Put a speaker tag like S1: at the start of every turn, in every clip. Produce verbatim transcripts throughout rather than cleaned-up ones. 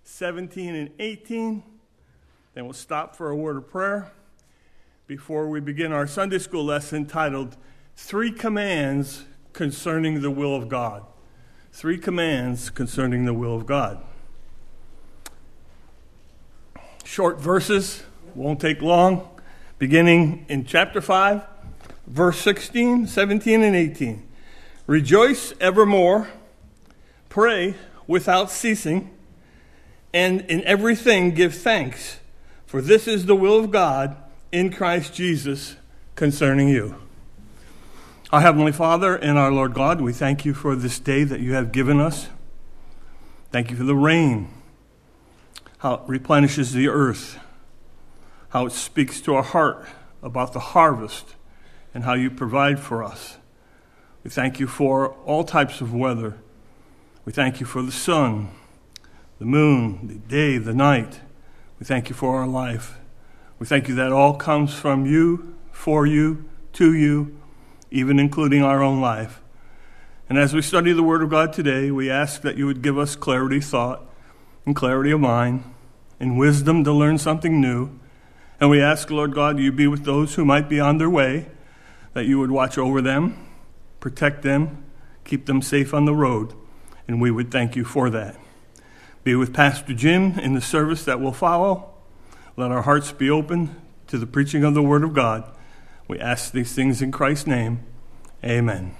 S1: seventeen and eighteen. Then we'll stop for a word of prayer before we begin our Sunday school lesson titled, Three Commands Concerning the Will of God. Three Commands Concerning the Will of God. Short verses, won't take long, beginning in chapter five, verse sixteen, seventeen, and eighteen. Rejoice evermore, pray without ceasing, and in everything give thanks, for this is the will of God in Christ Jesus concerning you. Our Heavenly Father and our Lord God, we thank you for this day that you have given us. Thank you for the rain, how it replenishes the earth, how it speaks to our heart about the harvest, and how you provide for us. We thank you for all types of weather. We thank you for the sun, the moon, the day, the night. We thank you for our life. We thank you that all comes from you, for you, to you, even including our own life. And as we study the Word of God today, we ask that you would give us clarity of thought and clarity of mind and wisdom to learn something new. And we ask, Lord God, you be with those who might be on their way, that you would watch over them, protect them, keep them safe on the road, and we would thank you for that. Be with Pastor Jim in the service that will follow. Let our hearts be open to the preaching of the Word of God. We ask these things in Christ's name. Amen.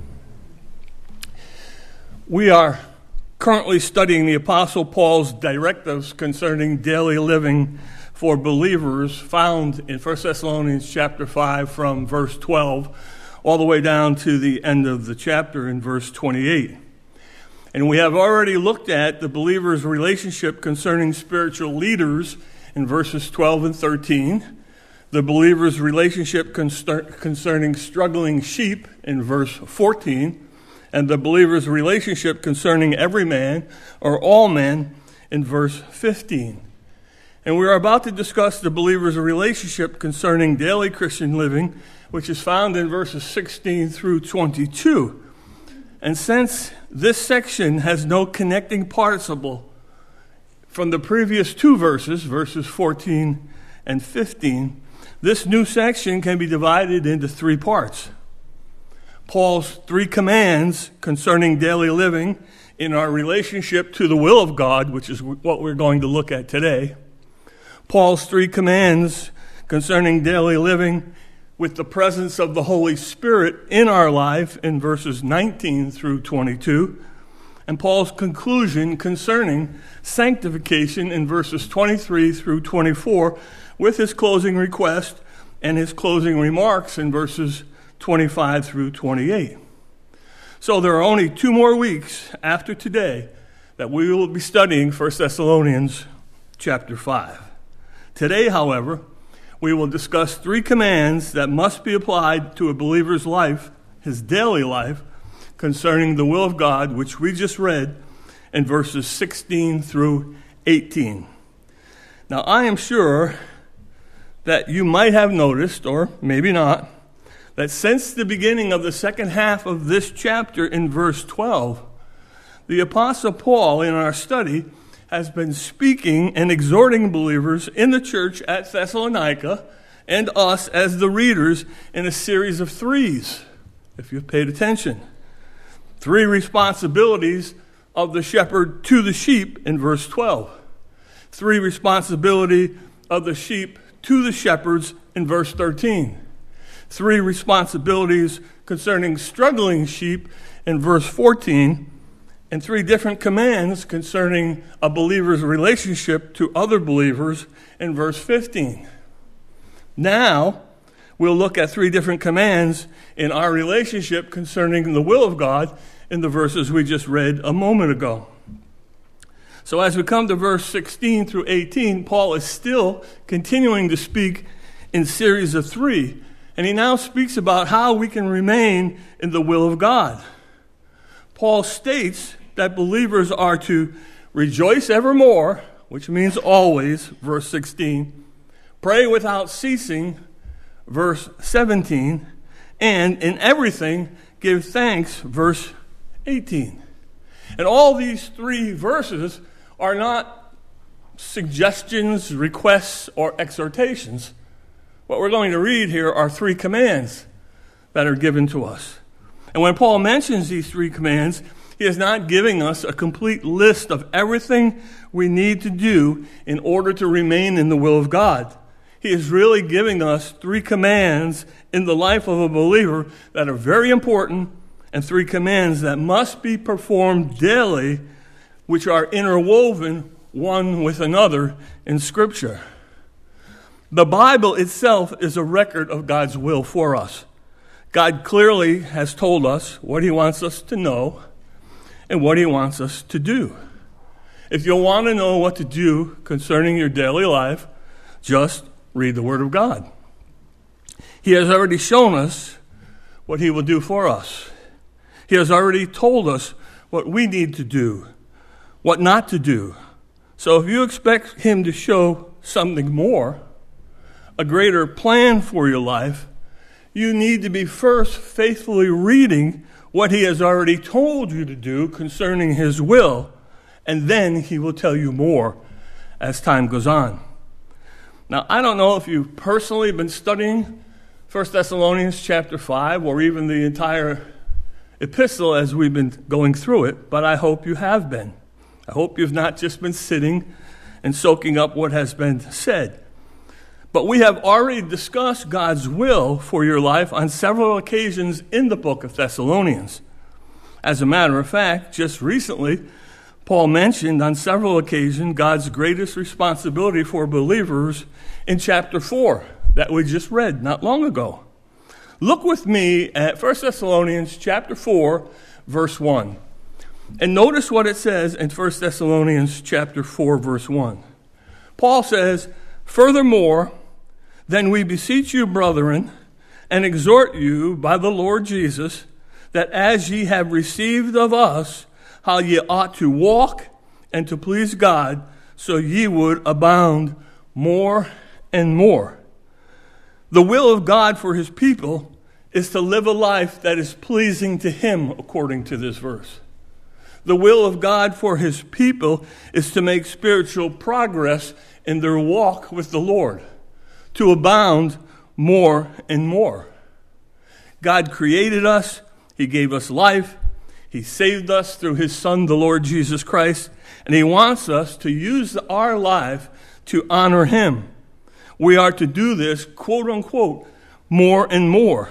S1: We are currently studying the Apostle Paul's directives concerning daily living for believers found in First Thessalonians chapter five from verse twelve all the way down to the end of the chapter in verse twenty-eight. And we have already looked at the believer's relationship concerning spiritual leaders in verses twelve and thirteen, the believer's relationship concerning struggling sheep in verse fourteen, and the believer's relationship concerning every man or all men in verse fifteen. And we are about to discuss the believer's relationship concerning daily Christian living, which is found in verses sixteen through twenty-two. And since this section has no connecting participle from the previous two verses, verses fourteen and fifteen, this new section can be divided into three parts. Paul's three commands concerning daily living in our relationship to the will of God, which is what we're going to look at today. Paul's three commands concerning daily living with the presence of the Holy Spirit in our life in verses nineteen through twenty-two, and Paul's conclusion concerning sanctification in verses twenty-three through twenty-four, with his closing request and his closing remarks in verses twenty-five through twenty-eight. So there are only two more weeks after today that we will be studying First Thessalonians chapter five. Today, however, we will discuss three commands that must be applied to a believer's life, his daily life, concerning the will of God, which we just read in verses sixteen through eighteen. Now, I am sure that you might have noticed, or maybe not, that since the beginning of the second half of this chapter in verse twelve, the Apostle Paul in our study has been speaking and exhorting believers in the church at Thessalonica and us as the readers in a series of threes, if you've paid attention. Three responsibilities of the shepherd to the sheep in verse twelve. Three responsibility of the sheep to the shepherds in verse thirteen. Three responsibilities concerning struggling sheep in verse fourteen. And three different commands concerning a believer's relationship to other believers in verse fifteen. Now, we'll look at three different commands in our relationship concerning the will of God in the verses we just read a moment ago. So as we come to verse sixteen through eighteen, Paul is still continuing to speak in series of three. And he now speaks about how we can remain in the will of God. Paul states that believers are to rejoice evermore, which means always, verse sixteen, pray without ceasing, verse seventeen, and in everything give thanks, verse eighteen. And all these three verses are not suggestions, requests, or exhortations. What we're going to read here are three commands that are given to us. And when Paul mentions these three commands, he is not giving us a complete list of everything we need to do in order to remain in the will of God. He is really giving us three commands in the life of a believer that are very important, and three commands that must be performed daily, which are interwoven one with another in Scripture. The Bible itself is a record of God's will for us. God clearly has told us what he wants us to know and what he wants us to do. If you want to know what to do concerning your daily life, just read the Word of God. He has already shown us what he will do for us. He has already told us what we need to do, what not to do. So if you expect him to show something more, a greater plan for your life, you need to be first faithfully reading what he has already told you to do concerning his will, and then he will tell you more as time goes on. Now, I don't know if you've personally been studying First Thessalonians chapter five, or even the entire epistle as we've been going through it, but I hope you have been. I hope you've not just been sitting and soaking up what has been said. But we have already discussed God's will for your life on several occasions in the book of Thessalonians. As a matter of fact, just recently, Paul mentioned on several occasions God's greatest responsibility for believers in chapter four that we just read not long ago. Look with me at First Thessalonians chapter four, verse one. And notice what it says in First Thessalonians chapter four, verse one. Paul says, "Furthermore, then we beseech you, brethren, and exhort you by the Lord Jesus, that as ye have received of us, how ye ought to walk and to please God, so ye would abound more and more." The will of God for his people is to live a life that is pleasing to him, according to this verse. The will of God for his people is to make spiritual progress in their walk with the Lord, to abound more and more. God created us. He gave us life. He saved us through his Son, the Lord Jesus Christ, and he wants us to use our life to honor him. We are to do this, quote unquote, more and more.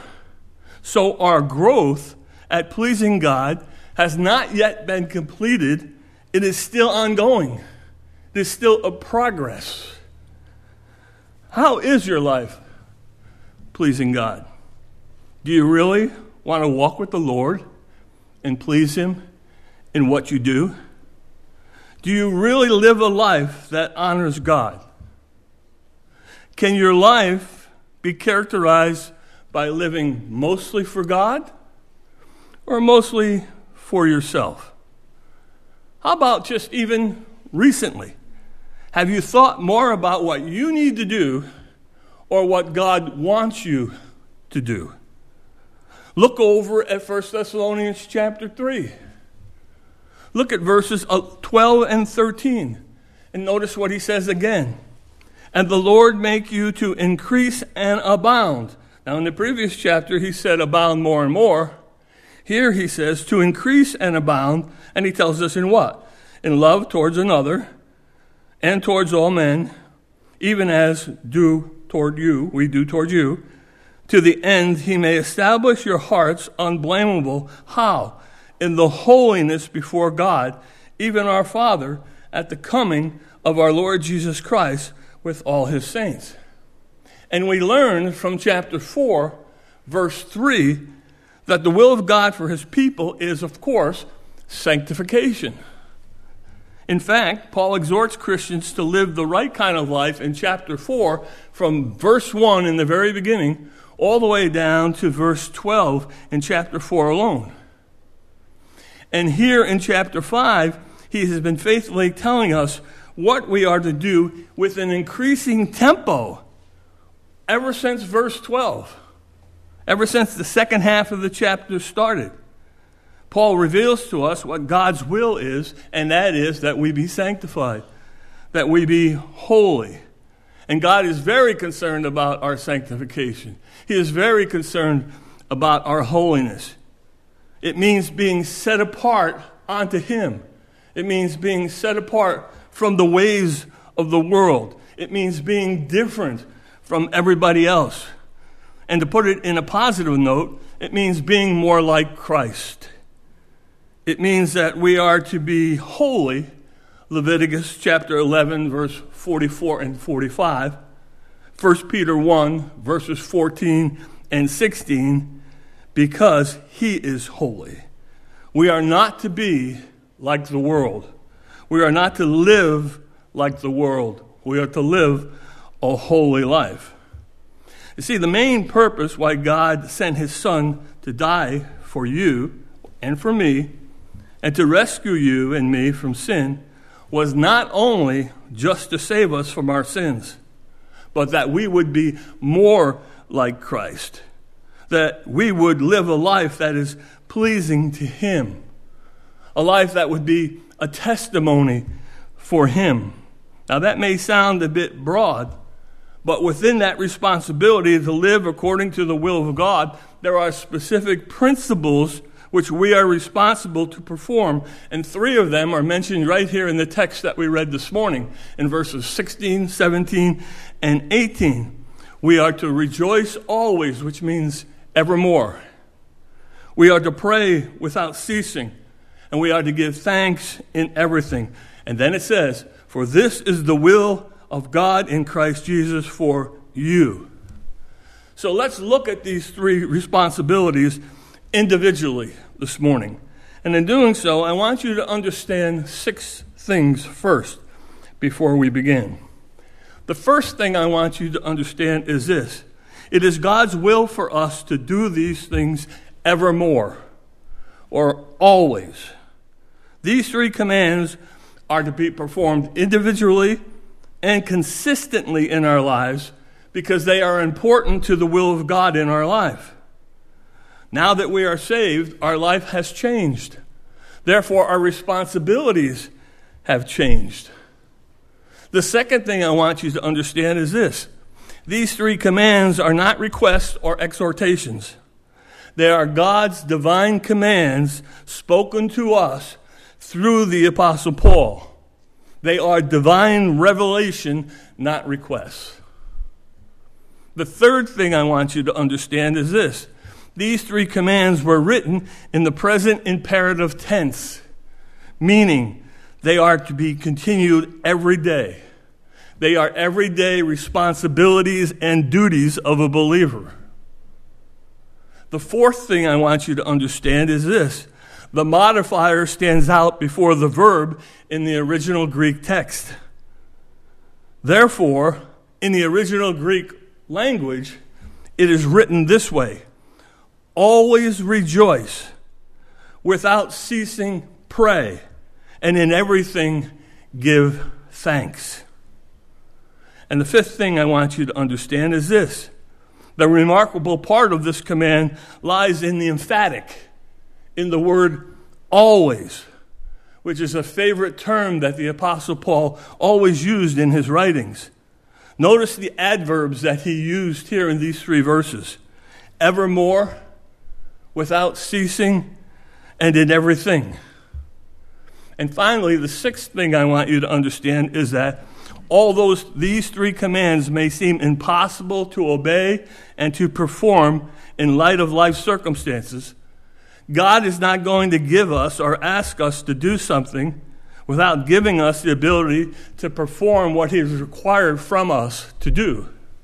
S1: So our growth at pleasing God has not yet been completed. It is still ongoing. It is still a progress. How is your life pleasing God? Do you really want to walk with the Lord and please him in what you do? Do you really live a life that honors God? Can your life be characterized by living mostly for God or mostly for yourself? How about just even recently? Have you thought more about what you need to do or what God wants you to do? Look over at First Thessalonians chapter three. Look at verses twelve and thirteen, and notice what he says again. "And the Lord make you to increase and abound." Now in the previous chapter he said abound more and more. Here he says to increase and abound, and he tells us in what? In love towards another and towards all men, even as do toward you, we do toward you, to the end he may establish your hearts unblameable. How? In the holiness before God, even our Father, at the coming of our Lord Jesus Christ with all his saints. And we learn from chapter four, verse three, that the will of God for his people is, of course, sanctification. In fact, Paul exhorts Christians to live the right kind of life in chapter four, from verse one in the very beginning, all the way down to verse twelve in chapter four alone. And here in chapter five, he has been faithfully telling us what we are to do with an increasing tempo ever since verse twelve, ever since the second half of the chapter started. Paul reveals to us what God's will is, and that is that we be sanctified. that we be holy. And God is very concerned about our sanctification. He is very concerned about our holiness. It means being set apart unto Him. It means being set apart from the ways of the world. It means being different from everybody else. And to put it in a positive note, it means being more like Christ. It means that we are to be holy, Leviticus chapter eleven, verse forty-four and forty-five, First Peter one, verses fourteen and sixteen, because He is holy. We are not to be like the world. We are not to live like the world. We are to live a holy life. You see, the main purpose why God sent His Son to die for you and for me and to rescue you and me from sin was not only just to save us from our sins, but that we would be more like Christ, that we would live a life that is pleasing to Him, a life that would be a testimony for Him. Now that may sound a bit broad, but within that responsibility to live according to the will of God, there are specific principles which we are responsible to perform. And three of them are mentioned right here in the text that we read this morning in verses sixteen, seventeen, and eighteen. We are to rejoice always, which means evermore. We are to pray without ceasing, and we are to give thanks in everything. And then it says, for this is the will of God in Christ Jesus for you. So let's look at these three responsibilities individually this morning. And in doing so, I want you to understand six things first before we begin. The first thing I want you to understand is this. It is God's will for us to do these things evermore, or always. These three commands are to be performed individually and consistently in our lives because they are important to the will of God in our life. Now that we are saved, our life has changed. Therefore, our responsibilities have changed. The second thing I want you to understand is this. These three commands are not requests or exhortations. They are God's divine commands spoken to us through the Apostle Paul. They are divine revelation, not requests. The third thing I want you to understand is this. These three commands were written in the present imperative tense, meaning they are to be continued every day. They are everyday responsibilities and duties of a believer. The fourth thing I want you to understand is this. The modifier stands out before the verb in the original Greek text. Therefore, in the original Greek language, it is written this way. Always rejoice, without ceasing pray, and in everything give thanks. And the fifth thing I want you to understand is this. The remarkable part of this command lies in the emphatic, in the word always, which is a favorite term that the Apostle Paul always used in his writings. Notice the adverbs that he used here in these three verses. Evermore, without ceasing, and in everything. And finally, the sixth thing I want you to understand is that although these three commands may seem impossible to obey and to perform in light of life circumstances, God is not going to give us or ask us to do something without giving us the ability to perform what He has required from us to do.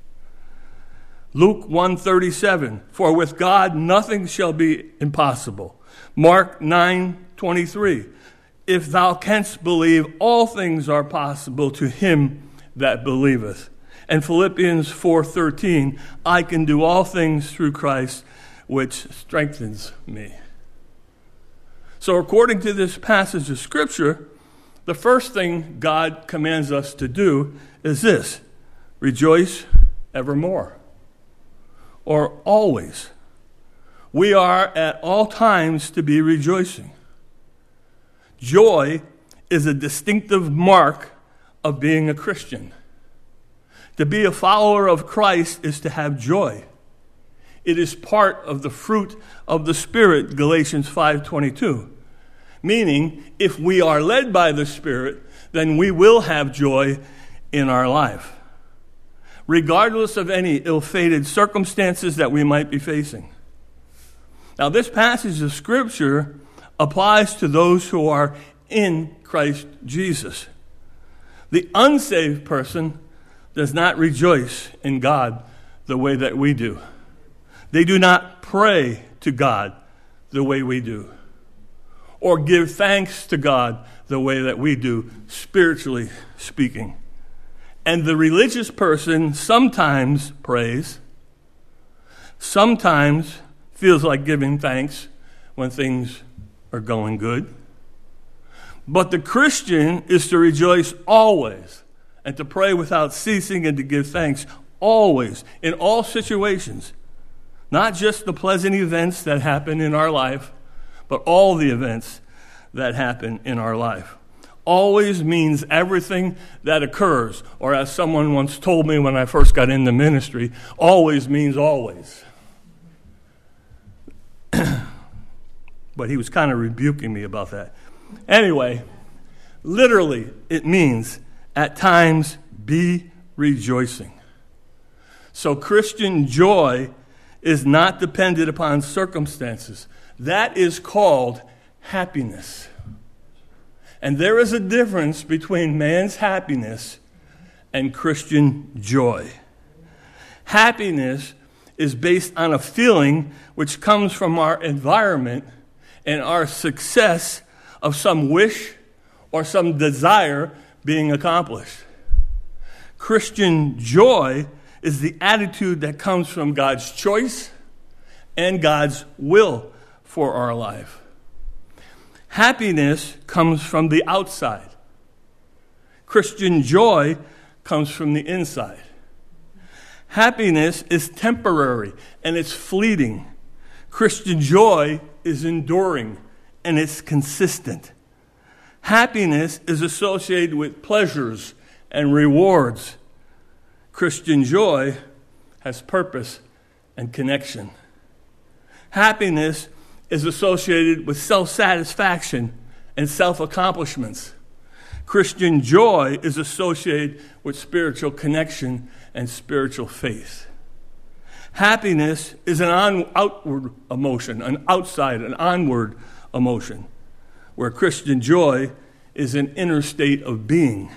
S1: Luke one thirty-seven, for with God nothing shall be impossible. Mark nine twenty-three, if thou canst believe, all things are possible to him that believeth. And Philippians four thirteen, I can do all things through Christ, which strengthens me. So according to this passage of Scripture, the first thing God commands us to do is this, rejoice evermore, or always. We are at all times to be rejoicing. Joy is a distinctive mark of being a Christian. To be a follower of Christ is to have joy. It is part of the fruit of the Spirit, Galatians five twenty-two. Meaning, if we are led by the Spirit, then we will have joy in our life, regardless of any ill-fated circumstances that we might be facing. Now, this passage of Scripture applies to those who are in Christ Jesus. The unsaved person does not rejoice in God the way that we do. They do not pray to God the way we do, or give thanks to God the way that we do, spiritually speaking. And the religious person sometimes prays, sometimes feels like giving thanks when things are going good. But the Christian is to rejoice always, and to pray without ceasing, and to give thanks always, in all situations. Not just the pleasant events that happen in our life, but all the events that happen in our life. Always means everything that occurs, or as someone once told me when I first got into ministry, always means always. But he was kind of rebuking me about that. Anyway, literally, it means at times be rejoicing. So Christian joy is not dependent upon circumstances. That is called happiness. And there is a difference between man's happiness and Christian joy. Happiness is based on a feeling which comes from our environment and our success of some wish or some desire being accomplished. Christian joy is the attitude that comes from God's choice and God's will for our life. Happiness comes from the outside. Christian joy comes from the inside. Happiness is temporary and it's fleeting. Christian joy is enduring and it's consistent. Happiness is associated with pleasures and rewards. Christian joy has purpose and connection. Happiness is associated with self-satisfaction and self-accomplishments. Christian joy is associated with spiritual connection and spiritual faith. Happiness is an on, outward emotion, an outside, an onward emotion, where Christian joy is an inner state of being.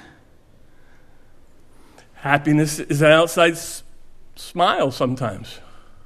S1: Happiness is an outside s- smile sometimes,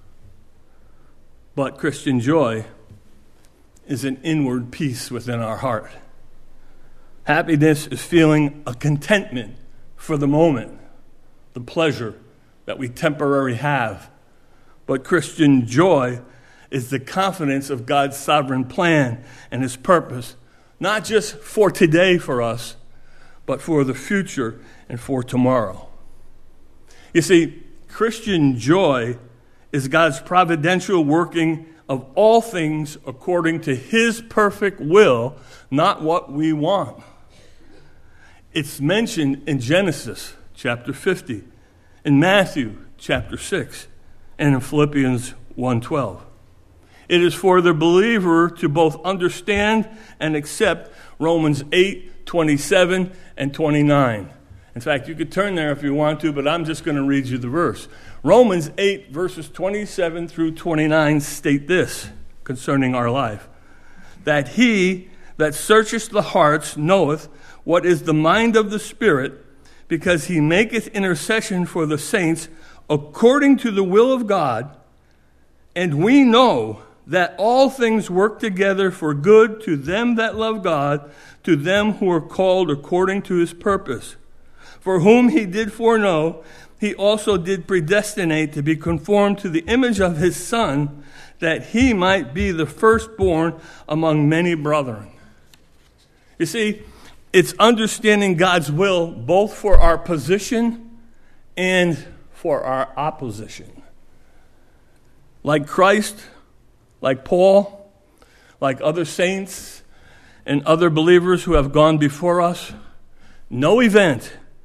S1: but Christian joy is an inward peace within our heart. Happiness is feeling a contentment for the moment, the pleasure that we temporarily have. But Christian joy is the confidence of God's sovereign plan and His purpose, not just for today for us, but for the future and for tomorrow. You see, Christian joy is God's providential working of all things according to His perfect will, not what we want. It's mentioned in Genesis chapter fifty, in Matthew chapter six, and in Philippians one twelve. It is for the believer to both understand and accept Romans eight twenty-seven and twenty-nine. In fact, you could turn there if you want to, but I'm just going to read you the verse. Romans eight, verses twenty-seven through twenty-nine state this concerning our life: that He that searcheth the hearts knoweth what is the mind of the Spirit, because He maketh intercession for the saints according to the will of God. And we know that all things work together for good to them that love God, to them who are called according to His purpose. For whom He did foreknow, He also did predestinate to be conformed to the image of His Son, that He might be the firstborn among many brethren. You see, it's understanding God's will both for our position and for our opposition. Like Christ, like Paul, like other saints and other believers who have gone before us, no event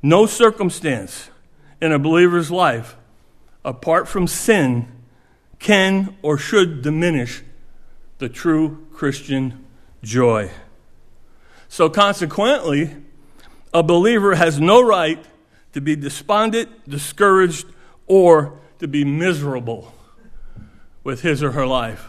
S1: No circumstance in a believer's life, apart from sin, can or should diminish the true Christian joy. So consequently, a believer has no right to be despondent, discouraged, or to be miserable with his or her life.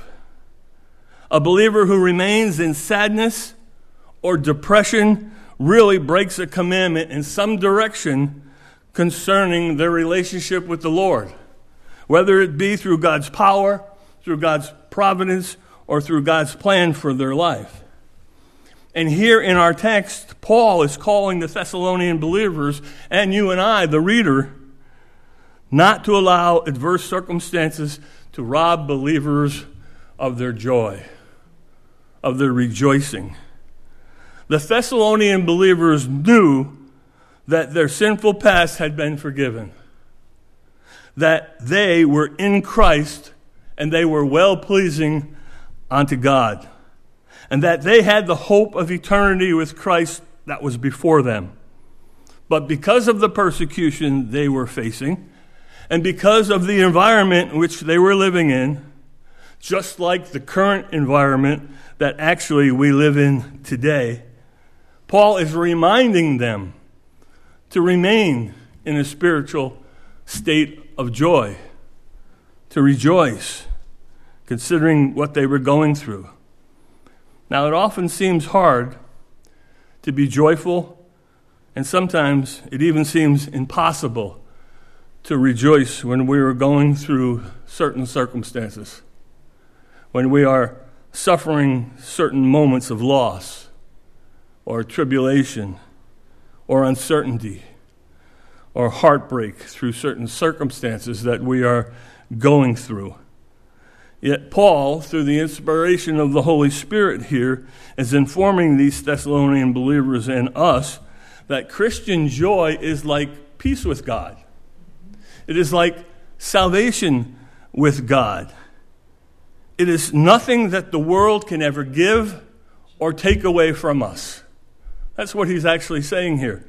S1: A believer who remains in sadness or depression really breaks a commandment in some direction concerning their relationship with the Lord, whether it be through God's power, through God's providence, or through God's plan for their life. And here in our text, Paul is calling the Thessalonian believers, and you and I, the reader, not to allow adverse circumstances to rob believers of their joy, of their rejoicing. The Thessalonian believers knew that their sinful past had been forgiven, that they were in Christ and they were well-pleasing unto God, and that they had the hope of eternity with Christ that was before them. But because of the persecution they were facing, and because of the environment in which they were living in, just like the current environment that actually we live in today, Paul is reminding them to remain in a spiritual state of joy, to rejoice, considering what they were going through. Now, it often seems hard to be joyful, and sometimes it even seems impossible to rejoice when we are going through certain circumstances, when we are suffering certain moments of loss or tribulation or uncertainty or heartbreak through certain circumstances that we are going through. Yet Paul, through the inspiration of the Holy Spirit here, is informing these Thessalonian believers and us that Christian joy is like peace with God. It is like salvation with God. It is nothing that the world can ever give or take away from us. That's what he's actually saying here.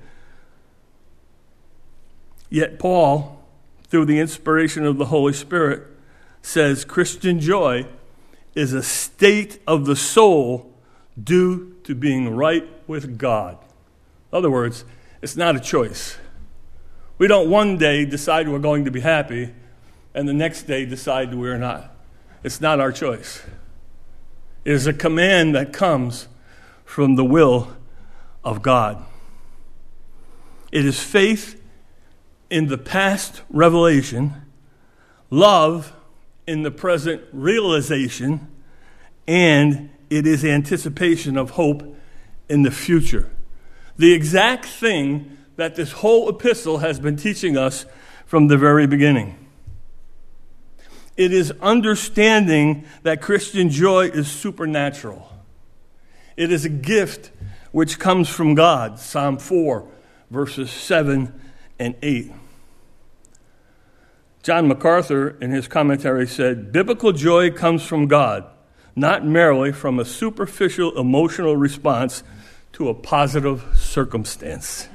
S1: Yet Paul, through the inspiration of the Holy Spirit, says Christian joy is a state of the soul due to being right with God. In other words, it's not a choice. We don't one day decide we're going to be happy and the next day decide we're not. It's not our choice. It is a command that comes from the will of God. It is faith in the past revelation, love in the present realization, and it is anticipation of hope in the future. The exact thing that this whole epistle has been teaching us from the very beginning. It is understanding that Christian joy is supernatural. It is a gift which comes from God. Psalm four, verses seven and eight. John MacArthur, in his commentary, said, biblical joy comes from God, not merely from a superficial emotional response to a positive circumstance.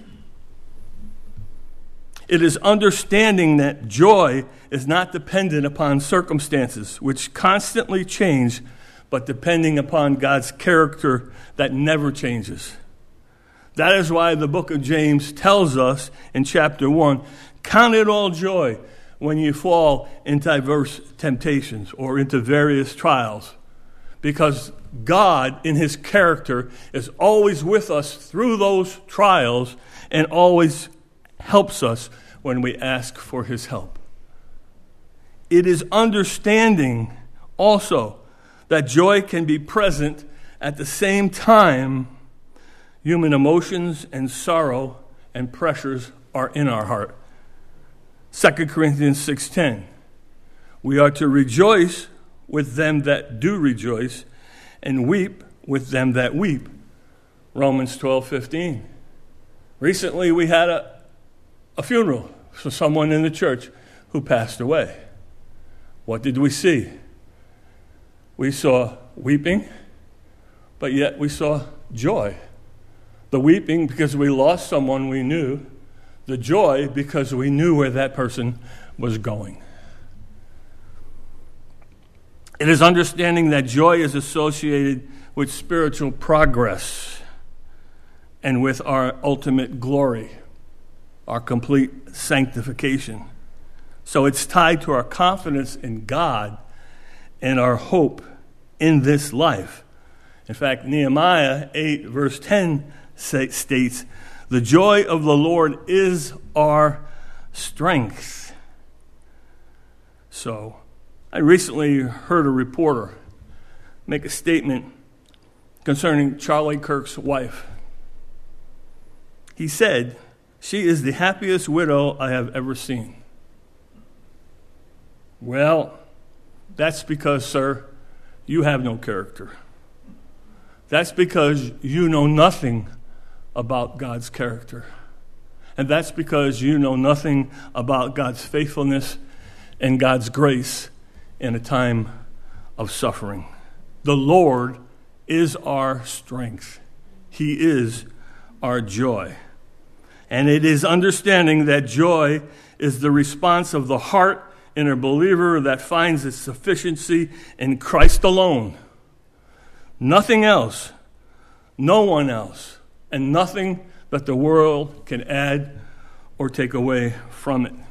S1: It is understanding that joy is not dependent upon circumstances, which constantly change, but depending upon God's character that never changes. That is why the book of James tells us in chapter one, count it all joy when you fall into diverse temptations or into various trials, because God, in his character, is always with us through those trials and always helps us when we ask for his help. It is understanding also that joy can be present at the same time human emotions and sorrow and pressures are in our heart. Second Corinthians six ten. We are to rejoice with them that do rejoice and weep with them that weep. Romans twelve fifteen. Recently we had a a funeral for someone in the church who passed away. What did we see? We saw weeping, but yet we saw joy. The weeping because we lost someone we knew. The The joy because we knew where that person was going. It is understanding that joy is associated with spiritual progress and with our ultimate glory, our complete sanctification. So it's tied to our confidence in God and our hope in this life. In fact, Nehemiah eight, verse ten states, "The joy of the Lord is our strength." So, I recently heard a reporter make a statement concerning Charlie Kirk's wife. He said, "She is the happiest widow I have ever seen." Well, that's because, sir, you have no character. That's because you know nothing about God's character. And that's because you know nothing about God's faithfulness and God's grace in a time of suffering. The Lord is our strength. He is our joy. And it is understanding that joy is the response of the heart in a believer that finds its sufficiency in Christ alone. Nothing else, no one else, and nothing that the world can add or take away from it.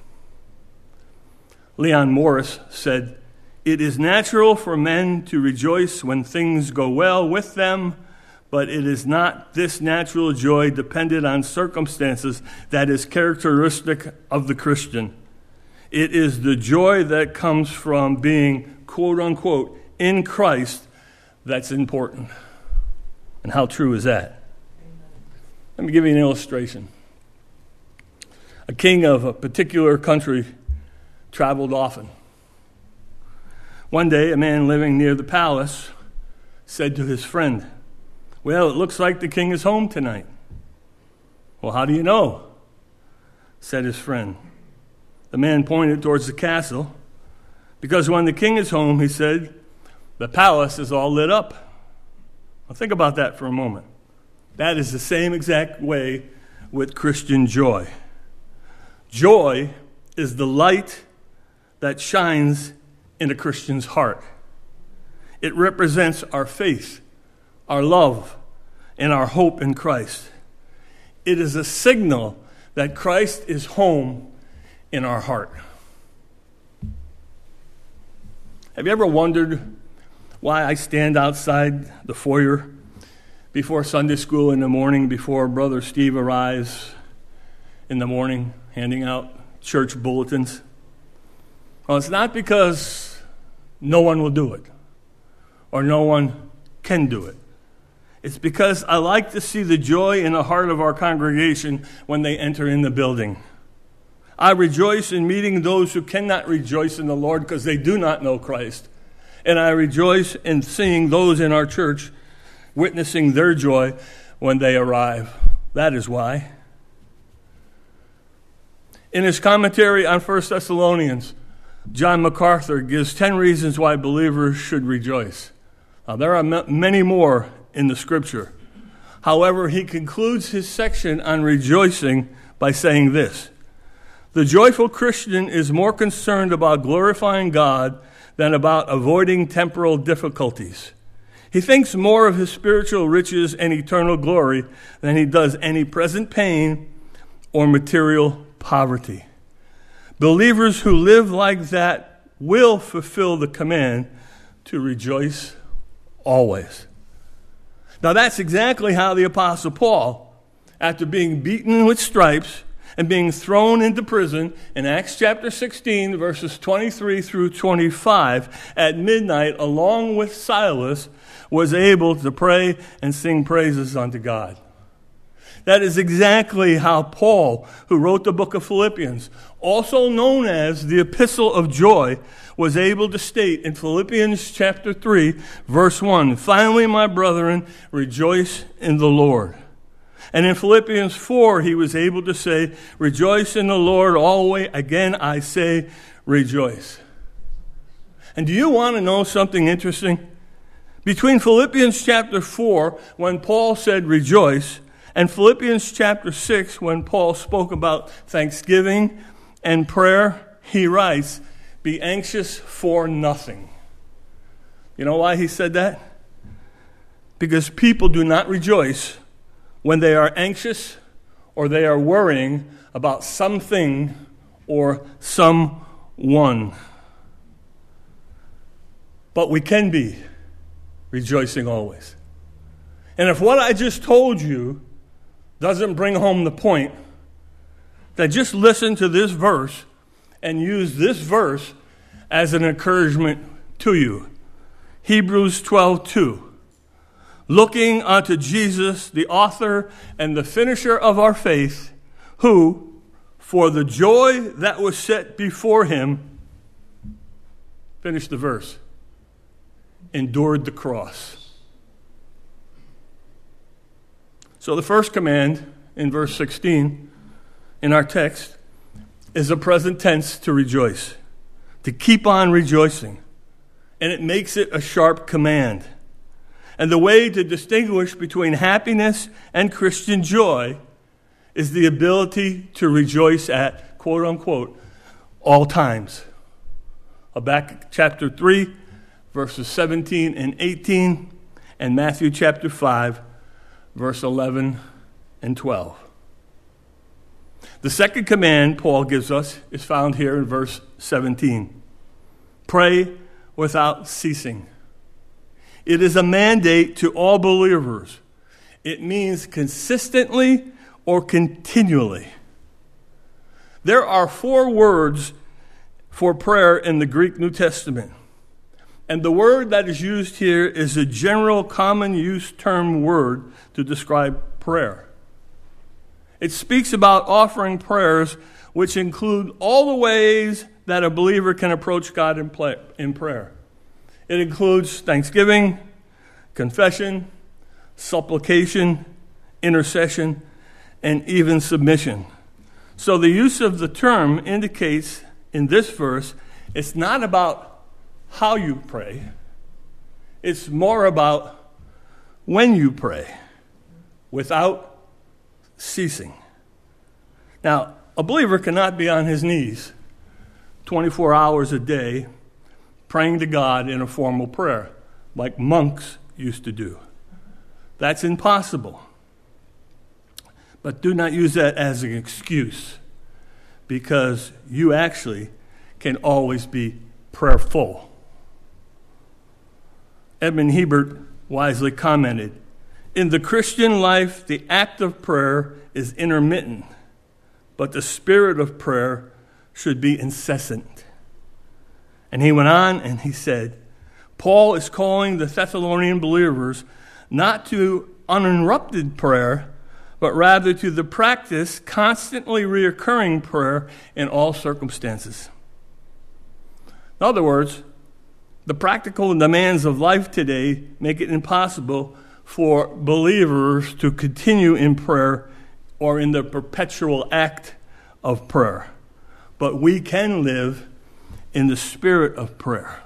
S1: Leon Morris said, "It is natural for men to rejoice when things go well with them, but it is not this natural joy dependent on circumstances that is characteristic of the Christian. It is the joy that comes from being, quote unquote, in Christ that's important." And how true is that? Let me give you an illustration. A king of a particular country traveled often. One day, a man living near the palace said to his friend, "Well, it looks like the king is home tonight." "Well, how do you know?" said his friend. The man pointed towards the castle. "Because when the king is home," he said, "the palace is all lit up." Now think about that for a moment. That is the same exact way with Christian joy. Joy is the light that shines in a Christian's heart. It represents our faith, our love, and our hope in Christ. It is a signal that Christ is home in our heart. Have you ever wondered why I stand outside the foyer before Sunday school in the morning, before Brother Steve arrives in the morning, handing out church bulletins? Well, it's not because no one will do it or no one can do it. It's because I like to see the joy in the heart of our congregation when they enter in the building. I rejoice in meeting those who cannot rejoice in the Lord because they do not know Christ. And I rejoice in seeing those in our church witnessing their joy when they arrive. That is why. In his commentary on First Thessalonians, John MacArthur gives ten reasons why believers should rejoice. Now, there are m- many more in the Scripture. However, he concludes his section on rejoicing by saying this: "The joyful Christian is more concerned about glorifying God than about avoiding temporal difficulties. He thinks more of his spiritual riches and eternal glory than he does any present pain or material poverty. Believers who live like that will fulfill the command to rejoice always." Now that's exactly how the Apostle Paul, after being beaten with stripes and being thrown into prison in Acts chapter sixteen, verses twenty-three through twenty-five, at midnight, along with Silas, was able to pray and sing praises unto God. That is exactly how Paul, who wrote the book of Philippians, also known as the Epistle of Joy, was able to state in Philippians chapter three, verse one, "Finally, my brethren, rejoice in the Lord." And in Philippians four, he was able to say, "Rejoice in the Lord always. Again, I say, rejoice." And do you want to know something interesting? Between Philippians chapter four, when Paul said rejoice, And Philippians chapter six, when Paul spoke about thanksgiving and prayer, he writes, be anxious for nothing. You know why he said that? Because people do not rejoice when they are anxious or they are worrying about something or someone. But we can be rejoicing always. And if what I just told you doesn't bring home the point, then just listen to this verse and use this verse as an encouragement to you. Hebrews twelve two. Looking unto Jesus, the author and the finisher of our faith, who, for the joy that was set before him, finish the verse, endured the cross. So the first command in verse sixteen in our text is a present tense to rejoice, to keep on rejoicing. And it makes it a sharp command. And the way to distinguish between happiness and Christian joy is the ability to rejoice at, quote unquote, all times. Habakkuk chapter three, verses seventeen and eighteen, and Matthew chapter five, verse eleven and twelve. The second command Paul gives us is found here in verse seventeen. Pray without ceasing. It is a mandate to all believers. It means consistently or continually. There are four words for prayer in the Greek New Testament. And the word that is used here is a general common use term word to describe prayer. It speaks about offering prayers which include all the ways that a believer can approach God in, play, in prayer. It includes thanksgiving, confession, supplication, intercession, and even submission. So the use of the term indicates in this verse, it's not about how you pray. It's more about when you pray, without ceasing. Now, a believer cannot be on his knees twenty-four hours a day praying to God in a formal prayer like monks used to do. That's impossible. But do not use that as an excuse, because you actually can always be prayerful. Edmund Hebert wisely commented, in the Christian life, the act of prayer is intermittent, but the spirit of prayer should be incessant. And he went on and he said, Paul is calling the Thessalonian believers not to uninterrupted prayer, but rather to the practice, constantly reoccurring prayer in all circumstances. In other words, the practical demands of life today make it impossible for believers to continue in prayer or in the perpetual act of prayer. But we can live in the spirit of prayer.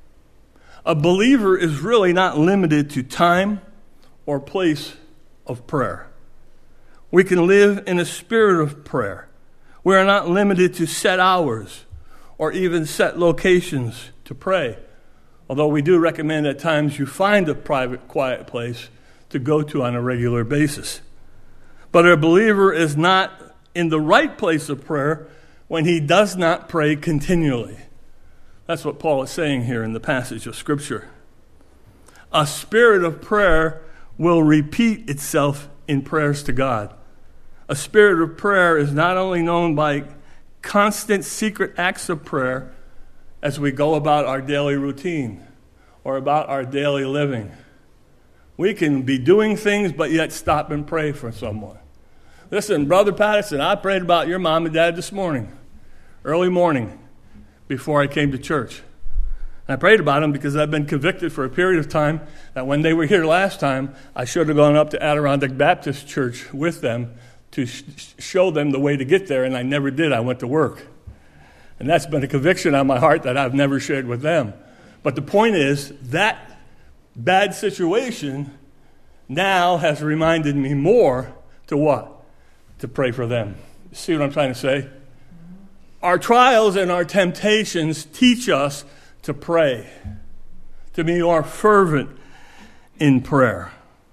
S1: A believer is really not limited to time or place of prayer. We can live in a spirit of prayer. We are not limited to set hours or even set locations to pray. Although we do recommend at times you find a private, quiet place to go to on a regular basis. But a believer is not in the right place of prayer when he does not pray continually. That's what Paul is saying here in the passage of Scripture. A spirit of prayer will repeat itself in prayers to God. A spirit of prayer is not only known by constant secret acts of prayer as we go about our daily routine or about our daily living. We can be doing things but yet stop and pray for someone. Listen, Brother Patterson, I prayed about your mom and dad this morning, early morning, before I came to church. And I prayed about them because I've been convicted for a period of time that when they were here last time, I should have gone up to Adirondack Baptist Church with them to sh- show them the way to get there, and I never did. I went to work. And that's been a conviction on my heart that I've never shared with them. But the point is, that bad situation now has reminded me more to what? To pray for them. See what I'm trying to say? Our trials and our temptations teach us to pray, to be more fervent in prayer.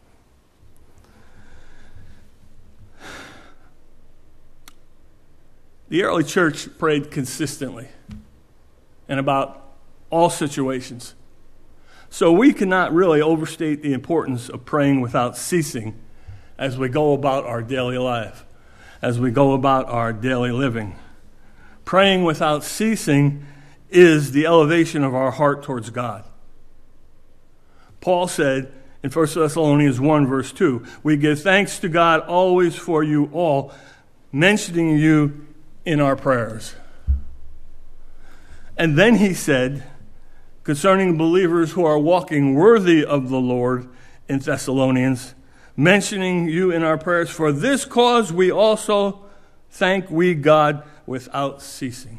S1: The early church prayed consistently and about all situations. So we cannot really overstate the importance of praying without ceasing as we go about our daily life, as we go about our daily living. Praying without ceasing is the elevation of our heart towards God. Paul said in First Thessalonians one, verse two, we give thanks to God always for you all, mentioning you in our prayers. And then he said, concerning believers who are walking worthy of the Lord in Thessalonians, mentioning you in our prayers, for this cause we also thank we God without ceasing.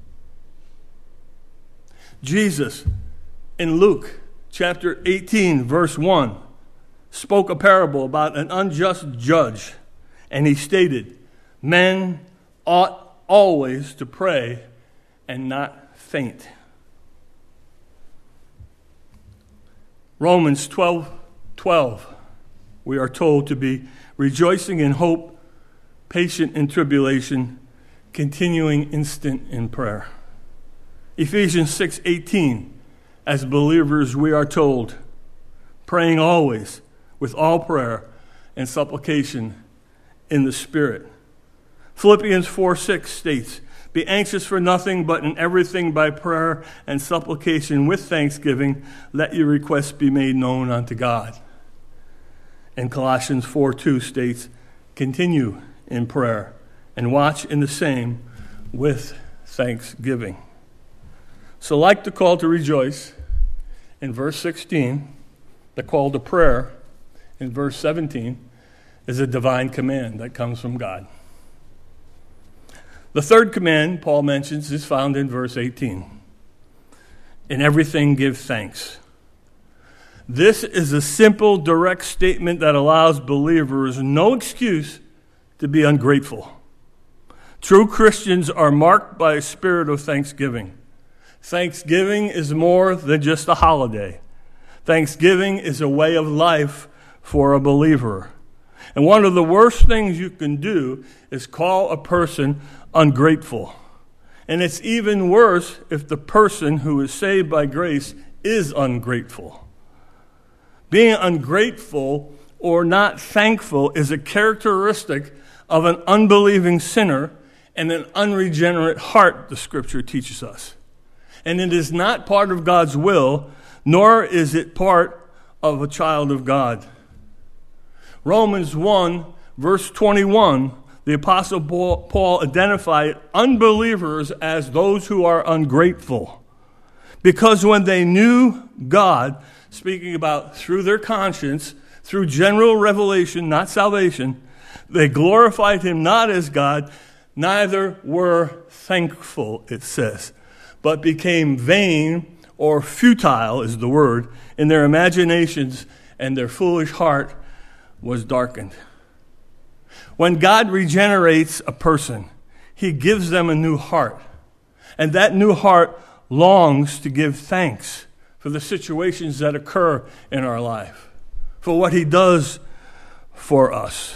S1: Jesus, in Luke chapter eighteen, verse one, spoke a parable about an unjust judge, and he stated, men ought always to pray and not faint. Romans twelve twelve, we are told to be rejoicing in hope, patient in tribulation, continuing instant in prayer. Ephesians six eighteen, as believers we are told, praying always with all prayer and supplication in the Spirit. Philippians four six states, be anxious for nothing, but in everything by prayer and supplication with thanksgiving, let your requests be made known unto God. And Colossians four two states, continue in prayer and watch in the same with thanksgiving. So like the call to rejoice in verse sixteen, the call to prayer in verse seventeen is a divine command that comes from God. The third command Paul mentions is found in verse eighteen. In everything give thanks. This is a simple, direct statement that allows believers no excuse to be ungrateful. True Christians are marked by a spirit of thanksgiving. Thanksgiving is more than just a holiday. Thanksgiving is a way of life for a believer. And one of the worst things you can do is call a person ungrateful. And it's even worse if the person who is saved by grace is ungrateful. Being ungrateful or not thankful is a characteristic of an unbelieving sinner and an unregenerate heart, the Scripture teaches us. And it is not part of God's will, nor is it part of a child of God. Romans one, verse twenty-one, the Apostle Paul identified unbelievers as those who are ungrateful. Because when they knew God, speaking about through their conscience, through general revelation, not salvation, they glorified him not as God, neither were thankful, it says, but became vain, or futile is the word, in their imaginations, and their foolish heart was darkened. When God regenerates a person, he gives them a new heart. And that new heart longs to give thanks for the situations that occur in our life, for what he does for us.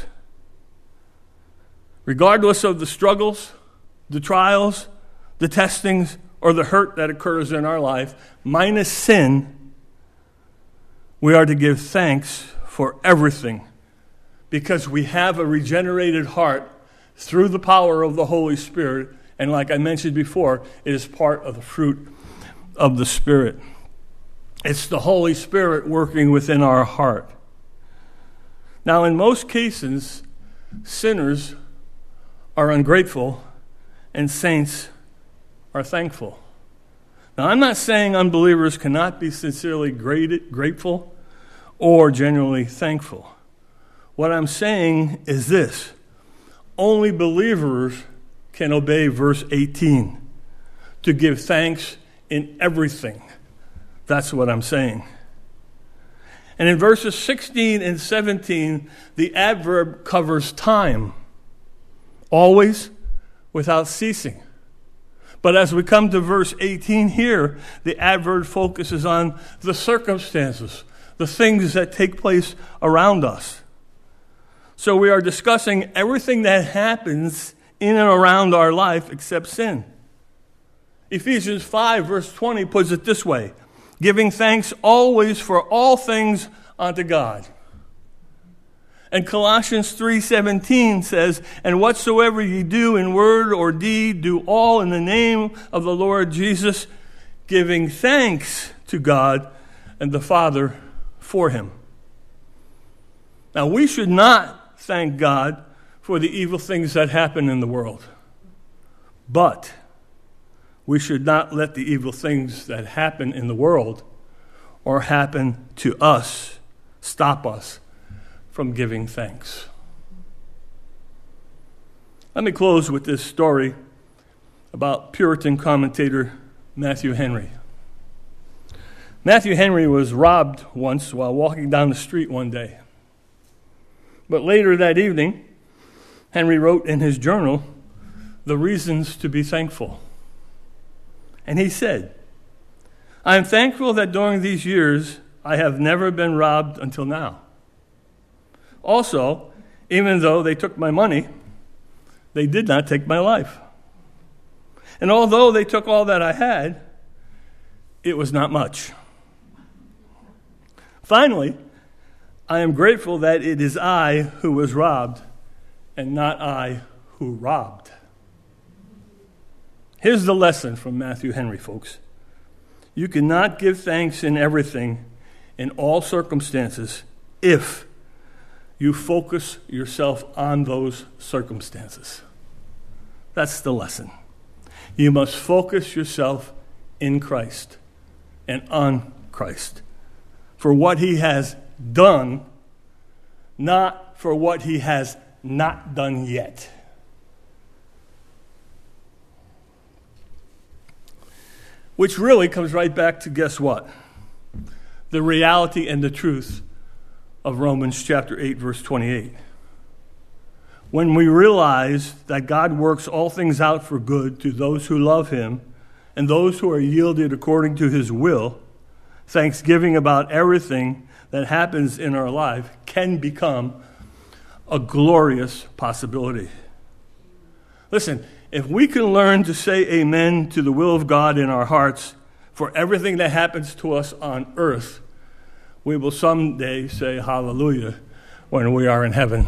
S1: Regardless of the struggles, the trials, the testings, or the hurt that occurs in our life, minus sin, we are to give thanks for everything because we have a regenerated heart through the power of the Holy Spirit. And like I mentioned before, it is part of the fruit of the Spirit. It's the Holy Spirit working within our heart. Now, in most cases, sinners are ungrateful and saints are thankful. Now, I'm not saying unbelievers cannot be sincerely grateful or genuinely thankful. What I'm saying is this: only believers can obey verse eighteen, to give thanks in everything. That's what I'm saying. And in verses sixteen and seventeen, the adverb covers time, always, without ceasing. But as we come to verse eighteen here, the adverb focuses on the circumstances, the things that take place around us. So we are discussing everything that happens in and around our life except sin. Ephesians five verse twenty puts it this way: giving thanks always for all things unto God. And Colossians three seventeen says, and whatsoever ye do in word or deed, do all in the name of the Lord Jesus, giving thanks to God and the Father for him. Now, we should not thank God for the evil things that happen in the world. But we should not let the evil things that happen in the world or happen to us stop us from giving thanks. Let me close with this story about Puritan commentator Matthew Henry. Matthew Henry was robbed once while walking down the street one day. But later that evening, Henry wrote in his journal the reasons to be thankful. And he said, I am thankful that during these years I have never been robbed until now. Also, even though they took my money, they did not take my life. And although they took all that I had, it was not much. Finally, I am grateful that it is I who was robbed and not I who robbed. Here's the lesson from Matthew Henry, folks. You cannot give thanks in everything, in all circumstances, if you focus yourself on those circumstances. That's the lesson. You must focus yourself in Christ and on Christ for what he has done, not for what he has not done yet. Which really comes right back to, guess what? The reality and the truth of Romans chapter eight, verse twenty-eight. When we realize that God works all things out for good to those who love him and those who are yielded according to his will, thanksgiving about everything that happens in our life can become a glorious possibility. Listen, if we can learn to say amen to the will of God in our hearts for everything that happens to us on earth, we will someday say hallelujah when we are in heaven.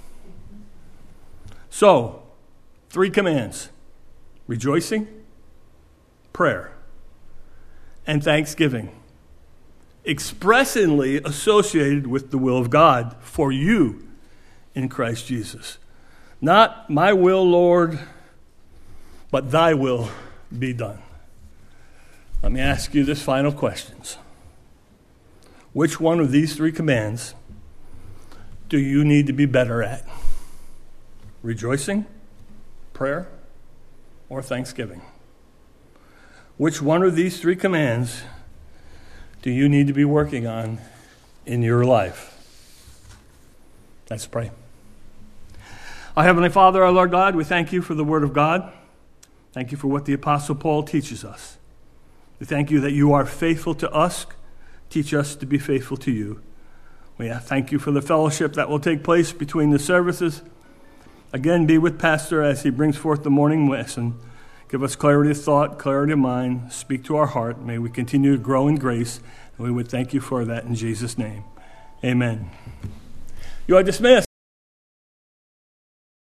S1: So, three commands: rejoicing, prayer, and thanksgiving, expressly associated with the will of God for you in Christ Jesus. Not my will, Lord, but thy will be done. Let me ask you this final question. Which one of these three commands do you need to be better at? Rejoicing, prayer, or thanksgiving? Which one of these three commands do you need to be working on in your life? Let's pray. Our Heavenly Father, our Lord God, we thank you for the Word of God. Thank you for what the Apostle Paul teaches us. We thank you that you are faithful to us. Teach us to be faithful to you. We thank you for the fellowship that will take place between the services. Again, be with Pastor as he brings forth the morning lesson. Give us clarity of thought, clarity of mind. Speak to our heart. May we continue to grow in grace. And we would thank you for that in Jesus' name. Amen. You are dismissed.